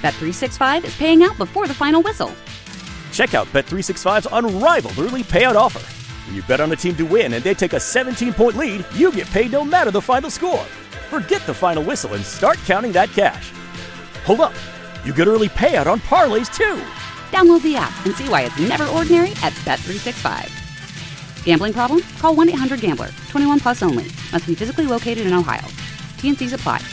Bet365 is paying out before the final whistle. Check out Bet365's unrivaled early payout offer. When you bet on a team to win and they take a 17-point lead, you get paid no matter the final score. Forget the final whistle and start counting that cash. Hold up. You get early payout on parlays, too. Download the app and see why it's never ordinary at Bet365. Gambling problem? Call 1-800-GAMBLER. 21 plus only. Must be physically located in Ohio. T&Cs apply.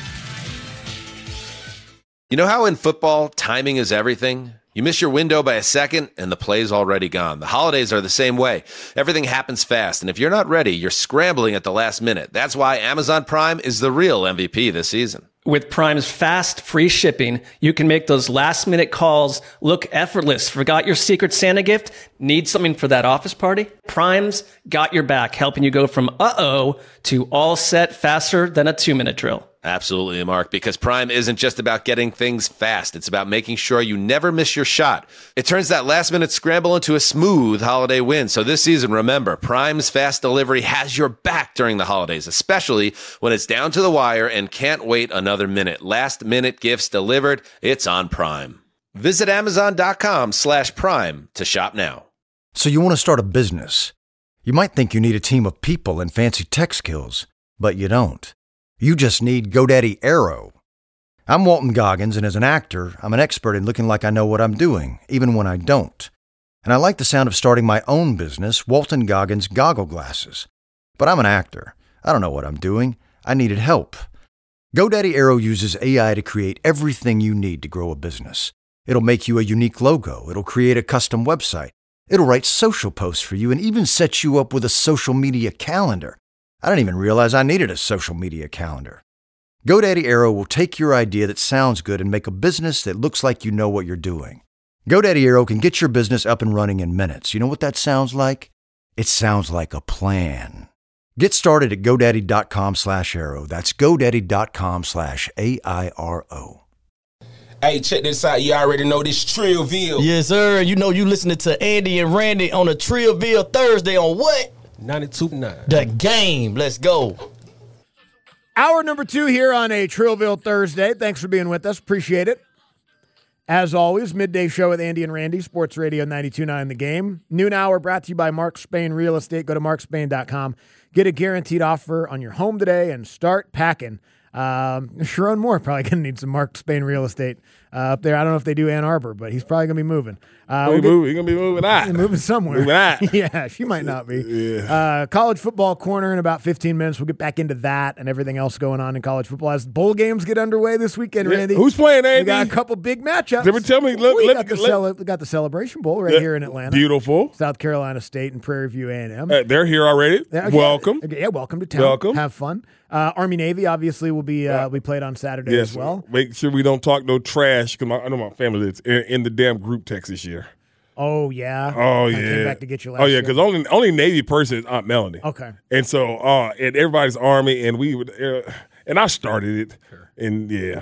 You know how in football, timing is everything? You miss your window by a second, and the play's already gone. The holidays are the same way. Everything happens fast, and if you're not ready, you're scrambling at the last minute. That's why Amazon Prime is the real MVP this season. With Prime's fast, free shipping, you can make those last-minute calls look effortless. Forgot your Secret Santa gift? Need something for that office party? Prime's got your back, helping you go from uh-oh to all set faster than a 2-minute drill. Absolutely, Mark, because Prime isn't just about getting things fast. It's about making sure you never miss your shot. It turns that last-minute scramble into a smooth holiday win. So this season, remember, Prime's fast delivery has your back during the holidays, especially when it's down to the wire and can't wait another minute. Last-minute gifts delivered, it's on Prime. Visit Amazon.com/Prime to shop now. So you want to start a business. You might think you need a team of people and fancy tech skills, but you don't. You just need GoDaddy Aero. I'm Walton Goggins, and as an actor, I'm an expert in looking like I know what I'm doing, even when I don't. And I like the sound of starting my own business, Walton Goggins Goggle Glasses. But I'm an actor. I don't know what I'm doing. I needed help. GoDaddy Aero uses AI to create everything you need to grow a business. It'll make you a unique logo. It'll create a custom website. It'll write social posts for you and even set you up with a social media calendar. I didn't even realize I needed a social media calendar. GoDaddy Aero will take your idea that sounds good and make a business that looks like you know what you're doing. GoDaddy Aero can get your business up and running in minutes. You know what that sounds like? It sounds like a plan. Get started at GoDaddy.com/Aero. That's GoDaddy.com/AIRO. Hey, check this out. You already know this Trillville. Yes, sir. You know you listening to Andy and Randy on a Trillville Thursday on what? 92.9. The Game. Let's go. Hour number 2 here on a Trillville Thursday. Thanks for being with us. Appreciate it. As always, midday show with Andy and Randy, Sports Radio 92.9 The Game. Noon hour brought to you by Mark Spain Real Estate. Go to markspain.com. Get a guaranteed offer on your home today and start packing. Sharon Moore probably going to need some Mark Spain Real Estate up there. I don't know if they do Ann Arbor, but he's probably going to be moving. He's going to be moving out. Moving somewhere. Moving out. Yeah, she might not be. Yeah. College football corner in about 15 minutes. We'll get back into that and everything else going on in college football as bowl games get underway this weekend, Randy. Who's playing, Andy? We got a couple big matchups. Tell me. We got the Celebration Bowl right here in Atlanta. Beautiful. South Carolina State and Prairie View A&M. They're here already. Welcome. Yeah, welcome to town. Welcome. Have fun. Army-Navy obviously will be played on Saturday as well. Make sure we don't talk no trash because I know my family is in the damn group text this year. Oh, yeah? Oh, yeah. I came back to get you last year. Because only Navy person is Aunt Melanie. Okay. And so, and everybody's Army, and we would, and I started it. Sure. And yeah.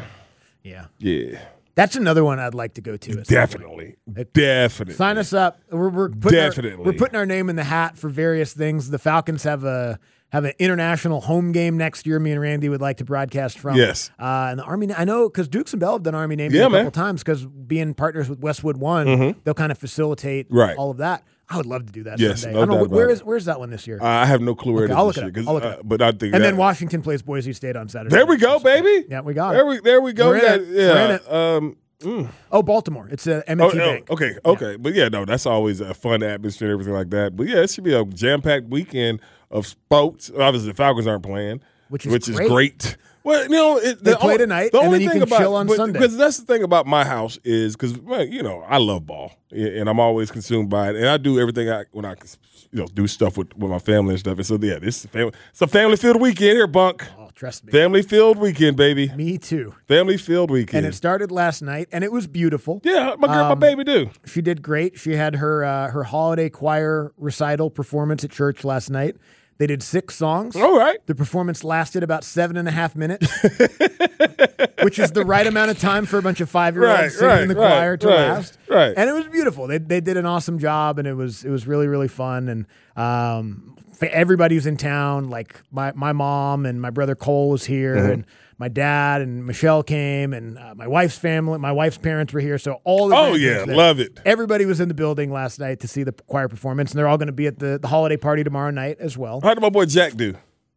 That's another one I'd like to go to. Definitely. Sign us up. We're putting our name in the hat for various things. The Falcons have an international home game next year. Me and Randy would like to broadcast from. Yes. And the Army, I know because Dukes and Bell have done Army Navy a couple times because being partners with Westwood One, they'll kind of facilitate all of that. I would love to do that someday. No doubt where's that one this year? I have no clue where it is I'll this look year. it up. But I think then Washington plays Boise State on Saturday. There we go, baby. Yeah, we got it. There we go. We're in it. Baltimore. It's a M&T Bank. Okay. Yeah. But that's always a fun atmosphere and everything like that. But it should be a jam-packed weekend of sports. Obviously, the Falcons aren't playing, which is great. Well, they play tonight, and then you can chill on Sunday. Because that's the thing about my house is because I love ball, and I'm always consumed by it, and I do everything when I do stuff with my family and stuff. And so it's a family-filled weekend here, Bunk. Oh, trust me, family-filled weekend, baby. Me too. Family-filled weekend, and it started last night, and it was beautiful. Yeah, my baby do. She did great. She had her holiday choir recital performance at church last night. They did 6 songs. All right. The performance lasted about 7.5 minutes, which is the right amount of time for a bunch of 5-year-olds singing in the choir to last. Right. And it was beautiful. They did an awesome job, and it was really, really fun. And everybody was in town. Like my mom and my brother Cole was here, and my dad and Michelle came, and my wife's family, my wife's parents were here. So all the love it. Everybody was in the building last night to see the choir performance, and they're all going to be at the holiday party tomorrow night as well. How did my boy Jack do?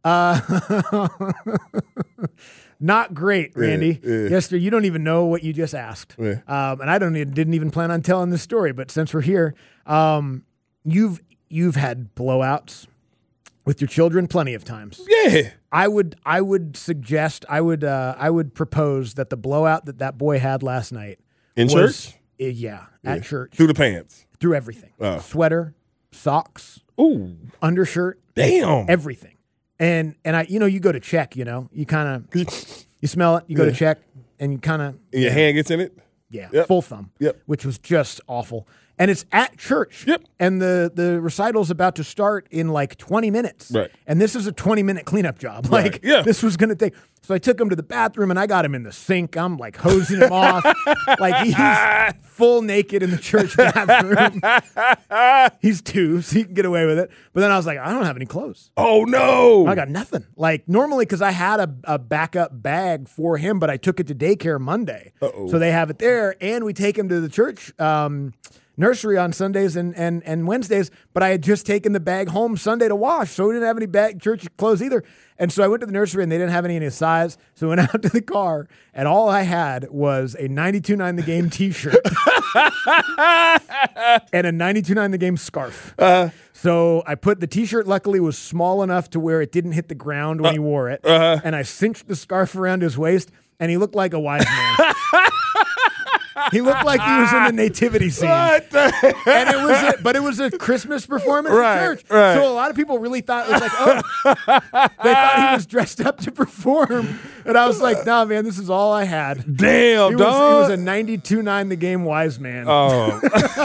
Not great, Randy. Yeah. Yesterday, you don't even know what you just asked. Yeah. And I didn't even plan on telling this story, but since we're here, you've had blowouts with your children plenty of times. Yeah. I would suggest, I would propose that the blowout that boy had last night In was, church? At church. Through the pants. Through everything. Sweater, socks, Ooh. undershirt. Damn. Everything. And I, you go to check, you kind of, you smell it, you go to check, and you kind of. And your hand gets in it? Yeah, Yep. full thumb. Yep. Which was just awful. And it's at church. Yep. And the recital's about to start in like 20 minutes. Right. And this is a 20-minute cleanup job. Right. Like, Yeah. this was going to take. So I took him to the bathroom, and I got him in the sink. I'm like hosing him off. Like, he's full naked in the church bathroom. He's 2, so he can get away with it. But then I was like, I don't have any clothes. Oh, no. I got nothing. Like, normally, because I had a backup bag for him, but I took it to daycare Monday. Uh-oh. So they have it there, and we take him to the church nursery on Sundays and Wednesdays, but I had just taken the bag home Sunday to wash, so we didn't have any church clothes either. And so I went to the nursery, and they didn't have any in his size, so I went out to the car, and all I had was a 92.9 The Game t-shirt and a 92.9 The Game scarf. So I put the t-shirt, luckily, was small enough to where it didn't hit the ground when he wore it, and I cinched the scarf around his waist, and he looked like a wise man. He looked like he was in the nativity scene. What the And it was a Christmas performance at church. Right. So a lot of people really thought it was like, oh, they thought he was dressed up to perform. And I was like, nah, man, this is all I had. Damn, He dog. was a 92.9 The Game wise man. Oh.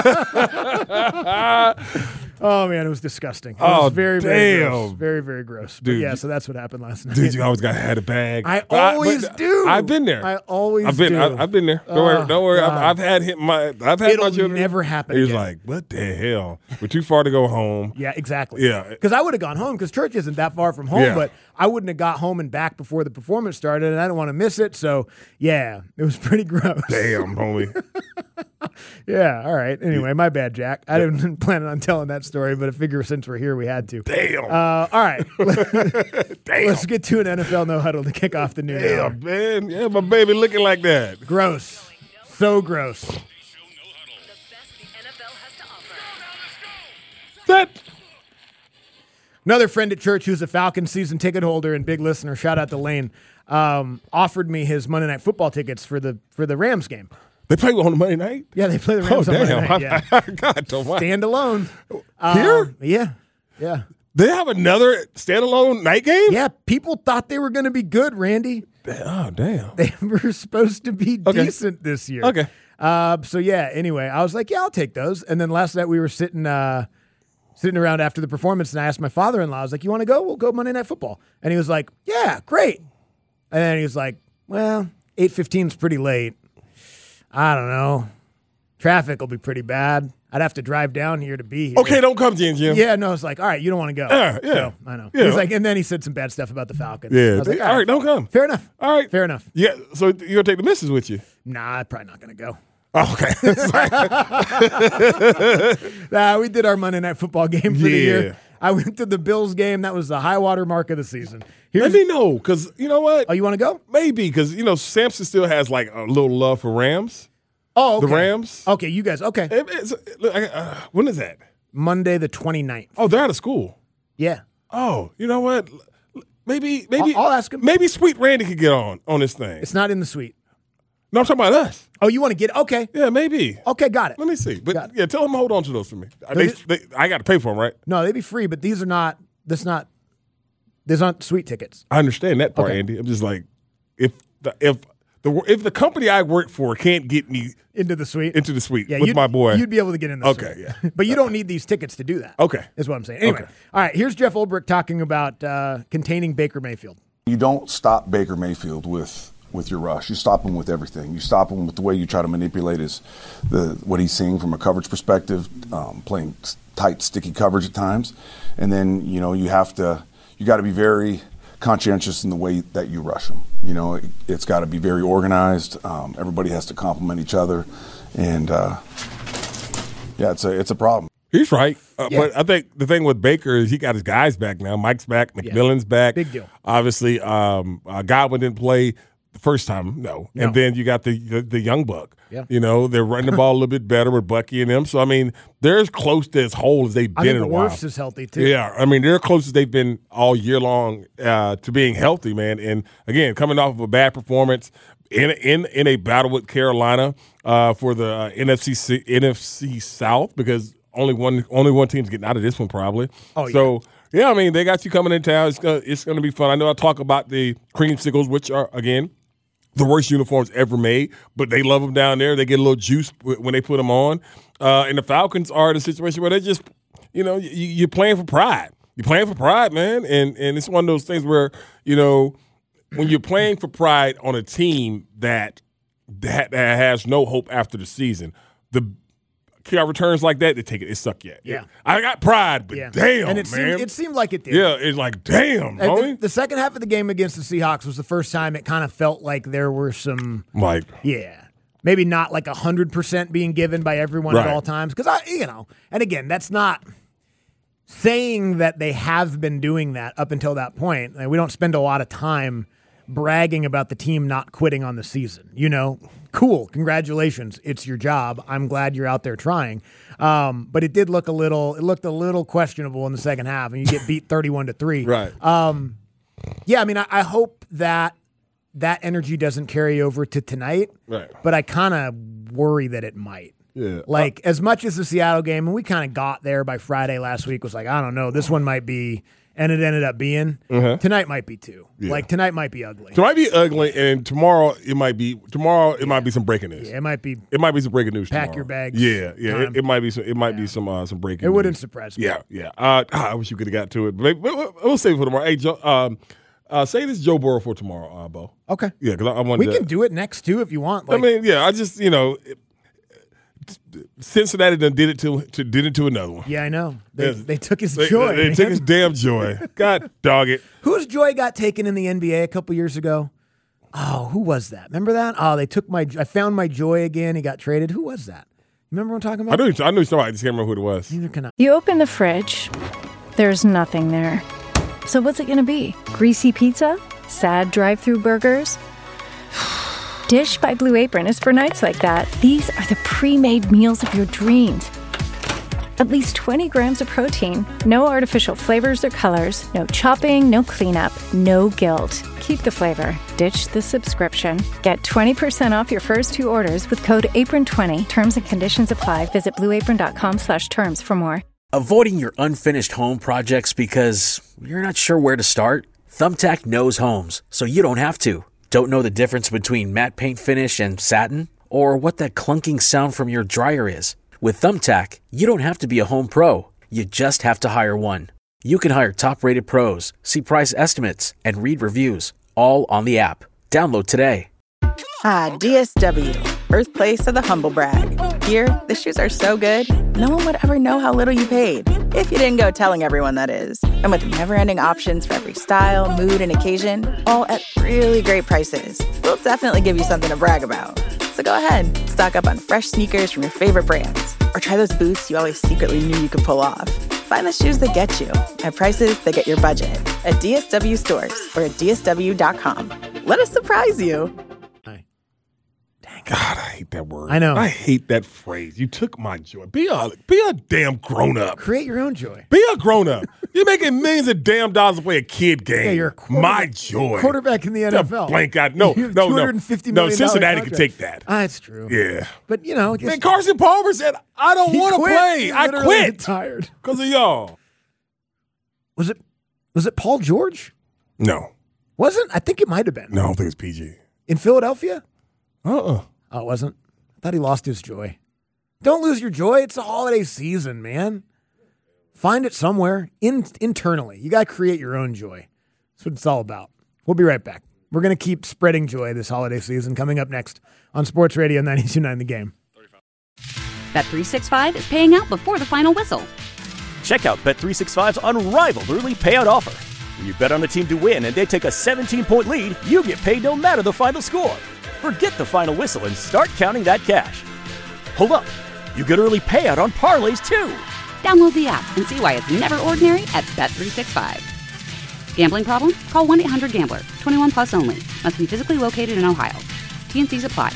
Oh, man, it was disgusting. It was very, very damn. gross. Very, very gross. But Dude, yeah, so that's what happened last night. Dude, you always got to have a bag. I always do. I've been there. I always I've been there. Don't worry. God. I've had my It'll children. never happen He was again. like, what the hell? We're too far to go home. Yeah, exactly. Yeah. Because I would have gone home because church isn't that far from home, Yeah. but I wouldn't have got home and back before the performance started, and I didn't want to miss it. So, yeah, it was pretty gross. Damn, homie. Yeah, all right. Anyway, my bad, Jack. I didn't plan on telling that story, but I figure since we're here, we had to. Damn. All right. Damn. Let's get to an NFL No Huddle to kick off the new hour. Damn, man. Yeah, my baby looking like that. Gross. So gross. That. Another friend at church who's a Falcons season ticket holder and big listener, shout out to Lane, offered me his Monday Night Football tickets for the Rams game. They play on Monday night? Yeah, they play the Rams on Monday night. Yeah. God, don't mind. Stand alone. Here? Yeah. They have another standalone night game? Yeah, people thought they were going to be good, Randy. Oh, damn. They were supposed to be decent this year. Okay. So, yeah, anyway, I was like, yeah, I'll take those. And then last night we were sitting around after the performance, and I asked my father-in-law, I was like, you want to go? We'll go Monday Night Football. And he was like, yeah, great. And then he was like, well, 8:15 is pretty late. I don't know. Traffic will be pretty bad. I'd have to drive down here to be here. Okay, don't come, Jim. Yeah, no, it's like, all right, you don't want to go. Yeah. So, I know. Yeah. He's like, and then he said some bad stuff about the Falcons. Yeah. I was like, all right, don't come. Fair enough. All right. Fair enough. Yeah, so you're going to take the missus with you? Nah, I'm probably not going to go. Oh, okay. Nah, we did our Monday Night Football game for the Yeah. year. I went to the Bills game. That was the high water mark of the season. Let me know, because you know what? Oh, you want to go? Maybe, because, Samson still has like a little love for Rams. Oh, okay. The Rams. Okay, you guys. Okay. When is that? Monday the 29th. Oh, they're out of school. Yeah. Oh, you know what? Maybe I'll ask him. Maybe Sweet Randy could get on this thing. It's not in the suite. No, I'm talking about us. Oh, you want to get okay. Yeah, maybe. Okay, got it. Let me see. But Got it. yeah, tell them to hold on to those for me. I got to pay for them, right? No, they'd be free, but these are not these aren't suite tickets. I understand that part, Okay. Andy. I'm just like, if the company I work for can't get me Into the suite. into the suite Yeah, with my boy, You'd be able to get in the Okay, suite. yeah. But you don't need these tickets to do that. Okay. Is what I'm saying. Anyway. Okay. All right, here's Jeff Ulbrich talking about containing Baker Mayfield. You don't stop Baker Mayfield with your rush. You stop him with everything. You stop him with the way you try to manipulate what he's seeing from a coverage perspective, playing tight, sticky coverage at times, and then you got to be very conscientious in the way that you rush him. You know, it's got to be very organized. Everybody has to complement each other, and it's a problem. He's right. But I think the thing with Baker is he got his guys back now. Mike's back. McMillan's back. Big deal. Obviously, Godwin didn't play the first time, no. And then you got the young buck. Yeah. You know, they're running the ball a little bit better with Bucky and them. So, I mean, they're as close to as whole as they've been in a while. Wirfs is healthy, too. Yeah. I mean, they're close as they've been all year long to being healthy, man. And, again, coming off of a bad performance in a battle with Carolina for the NFC South, because only one team's getting out of this one probably. Oh, yeah. So, yeah, I mean, they got you coming in town. It's going to be fun. I know I talk about the Creamsicles, which are, again, the worst uniforms ever made, but they love them down there. They get a little juice when they put them on. And the Falcons are in a situation where they just, you know, you're playing for pride. You're playing for pride, man. And it's one of those things where, you know, when you're playing for pride on a team that has no hope after the season, the kickoff returns like that, they take it. It suck yet. Yeah. I got pride, but damn, and man. It seemed like it did. Yeah, it's like, damn, homie. The second half of the game against the Seahawks was the first time it kind of felt like there were some, maybe not like 100% being given by everyone at all times. Because, and again, that's not saying that they have been doing that up until that point. We don't spend a lot of time bragging about the team not quitting on the season. You know, cool, congratulations, it's your job. I'm glad you're out there trying. But it did look a little questionable in the second half, and you get beat 31-3. Right. I hope that energy doesn't carry over to tonight. Right. But I kind of worry that it might. Yeah. Like, as much as the Seattle game, and we kind of got there by Friday last week, was like, I don't know, this one might be. And it ended up being. Tonight might be too. Yeah. Like, tonight might be ugly. It might be ugly, and tomorrow it might be some breaking news. Yeah, it might be some breaking news. Pack tomorrow. your bags. Yeah. It might be some breaking news. It wouldn't surprise me. Yeah. I wish you could have got to it, but we'll save it for tomorrow. Hey, Joe, say this Joe Burrow for tomorrow, Bo. Okay. Yeah, because I want. We can do it next too if you want. I mean, yeah. I just Cincinnati done did it to another one. Yeah, I know. They took his joy. They took his damn joy. God dog it. Whose joy got taken in the NBA a couple years ago? Oh, who was that? Remember that? Oh, they took I found my joy again. He got traded. Who was that? Remember what I'm talking about? I knew somebody. I just can't remember who it was. Neither can I. You open the fridge. There's nothing there. So what's it going to be? Greasy pizza? Sad drive-through burgers? Dish by Blue Apron is for nights like that. These are the pre-made meals of your dreams. At least 20 grams of protein, no artificial flavors or colors, no chopping, no cleanup, no guilt. Keep the flavor. Ditch the subscription. Get 20% off your first 2 orders with code APRON20. Terms and conditions apply. Visit blueapron.com/terms for more. Avoiding your unfinished home projects because you're not sure where to start? Thumbtack knows homes, so you don't have to. Don't know the difference between matte paint finish and satin? Or what that clunking sound from your dryer is? With Thumbtack, you don't have to be a home pro. You just have to hire one. You can hire top-rated pros, see price estimates, and read reviews, all on the app. Download today. DSW, birthplace of the humble brag. Here, the shoes are so good, no one would ever know how little you paid. If you didn't go telling everyone, that is. And with never-ending options for every style, mood, and occasion, all at really great prices, we'll definitely give you something to brag about. So go ahead, stock up on fresh sneakers from your favorite brands, or try those boots you always secretly knew you could pull off. Find the shoes that get you at prices that get your budget at DSW stores or at DSW.com. Let us surprise you. God, I hate that word. I know. I hate that phrase. You took my joy. Be a damn grown-up. Create your own joy. Be a grown-up. You're making millions of damn dollars to play a kid game. Yeah, you're my joy. Quarterback in the NFL. Blank out. No. $250 million. No, Cincinnati contract. can take that. That's true. Yeah. But, man, Carson Palmer said, I don't want to play. I quit. Tired. Because of y'all. Was it Paul George? No. Wasn't? I think it might have been. No, I don't think it's PG. In Philadelphia? Oh, it wasn't. I thought he lost his joy. Don't lose your joy. It's the holiday season, man. Find it somewhere internally. You got to create your own joy. That's what it's all about. We'll be right back. We're going to keep spreading joy this holiday season. Coming up next on Sports Radio 92.9 The Game. Bet365 is paying out before the final whistle. Check out Bet365's unrivaled early payout offer. When you bet on a team to win and they take a 17-point lead, you get paid no matter the final score. Forget the final whistle and start counting that cash. Hold up. You get early payout on parlays, too. Download the app and see why it's never ordinary at Bet365. Gambling problem? Call 1-800-GAMBLER. 21 plus only. Must be physically located in Ohio. T&Cs apply.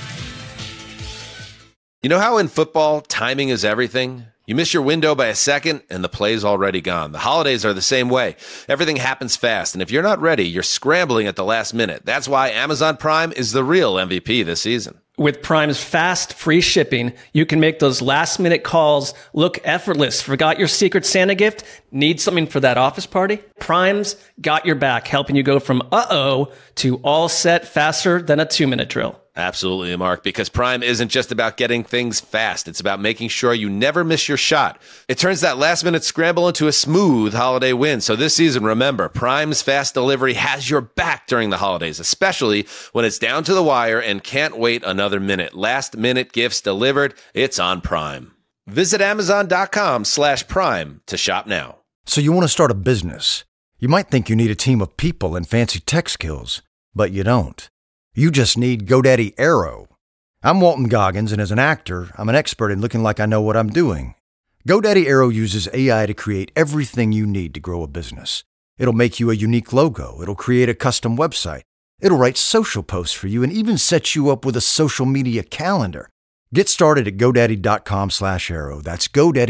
You know how in football, timing is everything? You miss your window by a second, and the play's already gone. The holidays are the same way. Everything happens fast, and if you're not ready, you're scrambling at the last minute. That's why Amazon Prime is the real MVP this season. With Prime's fast, free shipping, you can make those last-minute calls look effortless. Forgot your Secret Santa gift? Need something for that office party? Prime's got your back, helping you go from uh-oh to all set faster than a 2-minute drill. Absolutely, Mark, because Prime isn't just about getting things fast. It's about making sure you never miss your shot. It turns that last-minute scramble into a smooth holiday win. So this season, remember, Prime's fast delivery has your back during the holidays, especially when it's down to the wire and can't wait another minute. Last-minute gifts delivered. It's on Prime. Visit Amazon.com/Prime to shop now. So you want to start a business. You might think you need a team of people and fancy tech skills, but you don't. You just need GoDaddy Aero. I'm Walton Goggins, and as an actor, I'm an expert in looking like I know what I'm doing. GoDaddy Aero uses AI to create everything you need to grow a business. It'll make you a unique logo. It'll create a custom website. It'll write social posts for you and even set you up with a social media calendar. Get started at GoDaddy.com/Aero. That's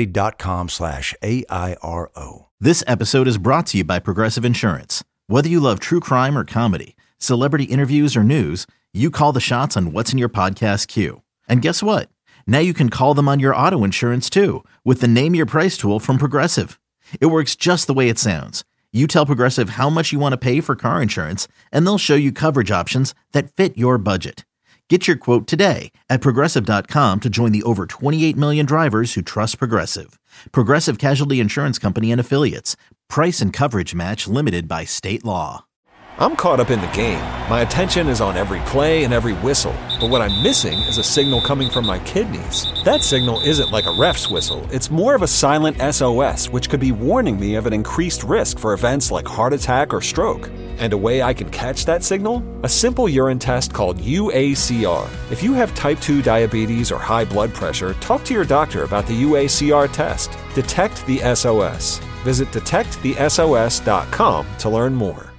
GoDaddy.com/AIRO. This episode is brought to you by Progressive Insurance. Whether you love true crime or comedy, celebrity interviews or news, you call the shots on what's in your podcast queue. And guess what? Now you can call them on your auto insurance too with the Name Your Price tool from Progressive. It works just the way it sounds. You tell Progressive how much you want to pay for car insurance, and they'll show you coverage options that fit your budget. Get your quote today at Progressive.com to join the over 28 million drivers who trust Progressive. Progressive Casualty Insurance Company and Affiliates. Price and coverage match limited by state law. I'm caught up in the game. My attention is on every play and every whistle. But what I'm missing is a signal coming from my kidneys. That signal isn't like a ref's whistle. It's more of a silent SOS, which could be warning me of an increased risk for events like heart attack or stroke. And a way I can catch that signal? A simple urine test called UACR. If you have type 2 diabetes or high blood pressure, talk to your doctor about the UACR test. Detect the SOS. Visit detectthesos.com to learn more.